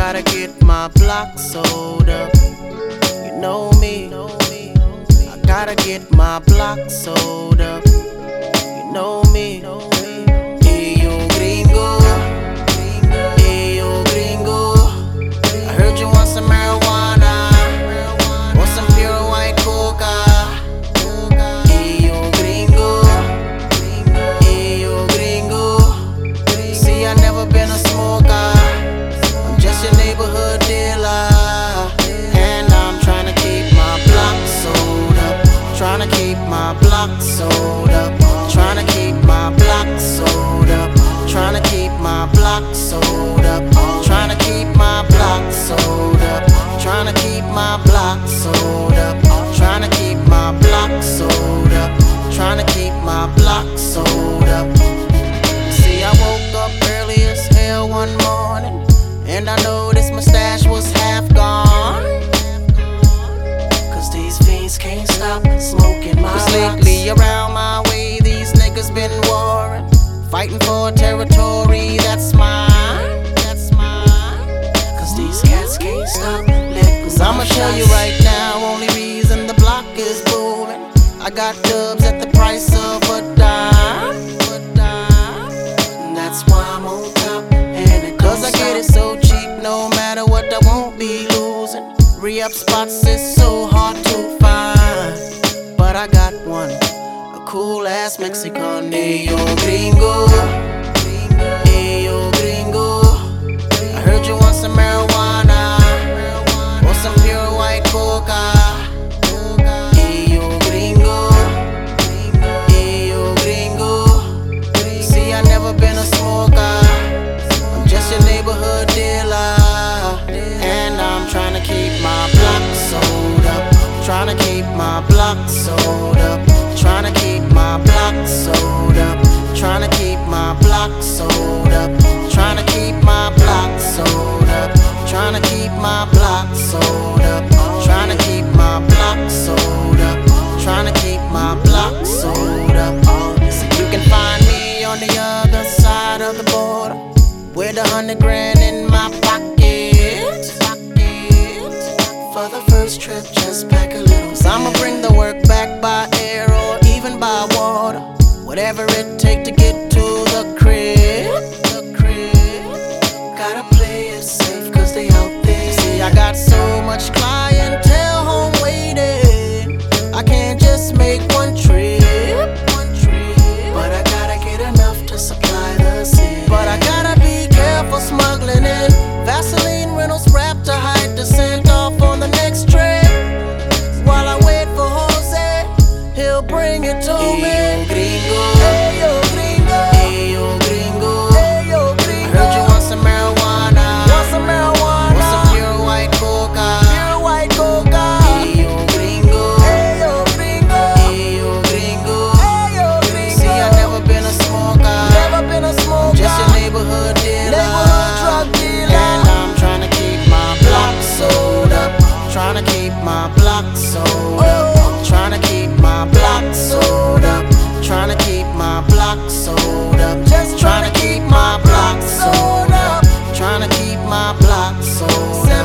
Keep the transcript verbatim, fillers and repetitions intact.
gotta get my block sold up. You know me, I gotta get my block sold up. You know me. Ayo gringo, ayo gringo. I heard you want some marijuana, want some pure white coca. Ayo gringo, ayo gringo. See, I never been a smoker, I'm just your neighborhood dealer. And I'm trying to keep my block sold up, trying to keep my block sold up, trying to keep my block sold up, trying to keep my block sold up, trying to keep my block sold up, trying to keep my block sold up, trying to keep my block sold up, trying to keep my block sold up. See, I woke up early as hell one morning, and I noticed my stash was half gone. Cause these fiends can't stop smoking my Cause lately around my way these niggas been warring, fighting for territory that's mine, that's mine. Cause these cats can't stop letting Cause I'ma tell you right now, only reason the block is booming, I got dubs at the price of a dime, a dime. And that's why I'm on top, and it Cause I get it so cheap, no matter what I won't be losing. Re-up spots is so hard to find, but I got one, a cool ass Mexican. Ayo gringo, ayo gringo. I heard you want some marijuana, want some pure white coca. Ayo gringo, ayo gringo. See, I never been a smoker, I'm just your neighborhood dealer. And I'm trying to keep my block sold up, trying to keep my block sold up, trying to keep my block sold up, trying to keep my block sold up, trying to keep my block sold up, trying to keep my block sold up, trying to keep my block sold up, trying to keep my block sold up. So you can find me on the other side of the border, with a hundred grand in my pocket. For the first trip, just pack a little. Cause I'ma bring the work back by air or even by water, whatever it take to get to the crib, the crib. Gotta play it safe cause they out there. See, I got so much clientele home waiting, I can't just make one trip, one trip. But I gotta get enough to supply the city. But I gotta be careful smuggling in Vaseline Reynolds wrap to hide the scent off on the next trip. While I wait for Jose, he'll bring it to me. Gringo, ayo gringo, ayo gringo, ayo gringo. I heard you want some marijuana, want some marijuana, want some pure white coca, pure white coca. Ayo gringo, ayo gringo, ayo gringo, ayo gringo. See, I never been a smoker, never been a smoker, I'm just your neighborhood dealer, neighborhood drug dealer. And I'm trying to keep my block sold up, trying to keep my block sold up, trying to keep my block sold up, trying to keep my block sold up, just trying to keep my block sold up, trying to keep my block sold up.